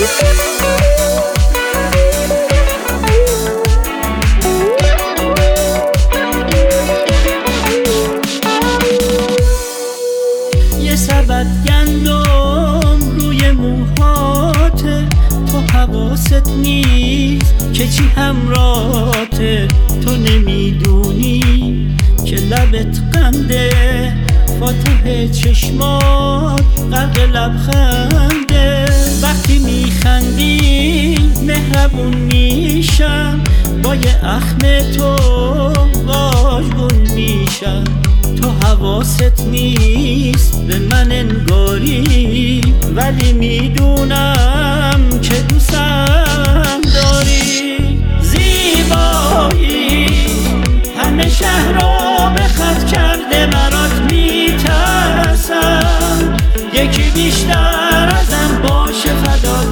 یه سبد گندم روی موهاته، تو حواست نیست که چی همراهته. تو نمیدونی که لبت قنده، فاتح چشمات غرق لبخنده. وقتی میخندی مهربون میشم، با یه اخم تو واژگون میشم. تو حواست نیست به من انگاری، ولی میدونم که دوستم داری. زیبایی همه شهر رو به خط کرده، برات میترسم یکی بیشتر ازم باشه فدات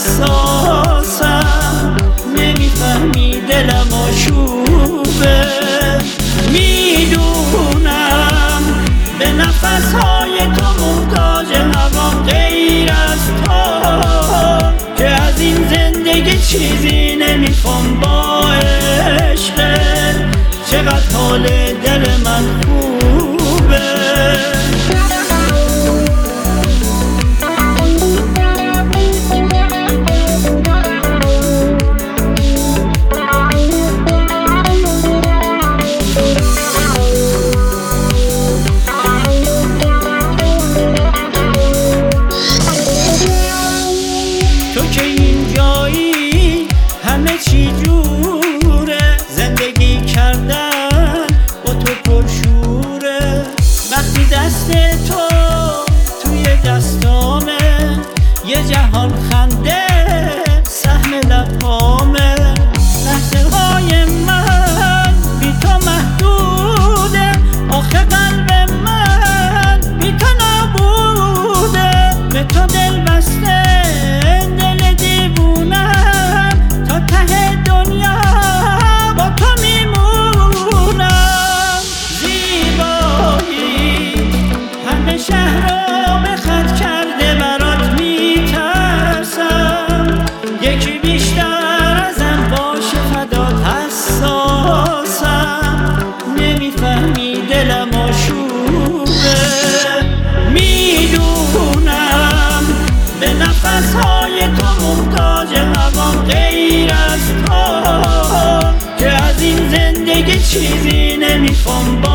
حساسم. نمیفهمی دلم آشوبه، میدونم به نفسهای تو محتاج هوام غیر از تو، که از این زندگی چیزی نمیخوام با عشقت. چقدر حال دل من خوبه. تو که اینجایی همه چی جوره، زندگی کردن با تو پرشوره. وقتی دست تو توی دستامه، یه جهان خنده سهم لبامه. لحظه های من بی تو محدوده، آخه قلب من بی تو نبوده. به تو دل بسته دل دیوونم، تا ته دنیا با تو میمونم. زیبایی همه شهر رو به خط کرده، برات میترسم یکی بیشتر ازم باشه فدات حساسم. نمیفهمی دلم آشوبه، میدونم به نفسهای تو محتاج هوام غیر از تو، که از این زندگی چیزی نمیخوام با